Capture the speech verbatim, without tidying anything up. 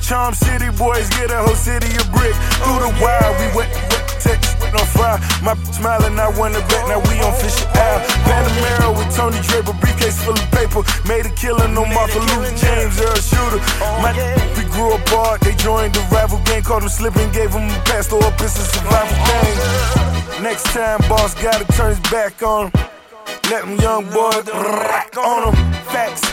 Charm City boys get a whole city a brick. Through the wire, we wet, wet, text on fire. My smiling, I won the bet, now we on Fisher Ave. Panamera with Tony Draper, briefcase full of paper. Made a killing on Martha Luther James, Earl Shooter. My we grew apart, they joined the rival gang. Caught him slipping, gave him a pass, throw up, it's a survival game. Next time, boss gotta turn his back on him. Let them young boys rock on him. Facts.